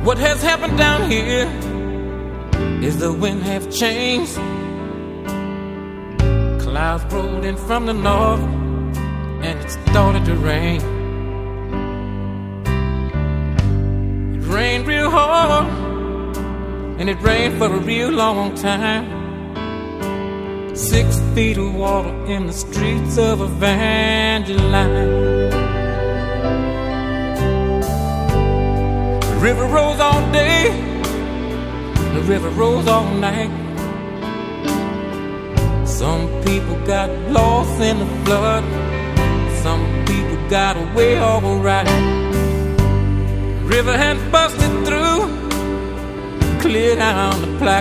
What has happened down here is the wind have changed. Clouds rolled in from the north and it started to rain. It rained real hard and it rained for a real long time. 6 feet of water in the streets of Evangeline. The river rose all day, the river rose all night. Some people got lost in the flood, some people got away all right. The river had busted through, cleared down the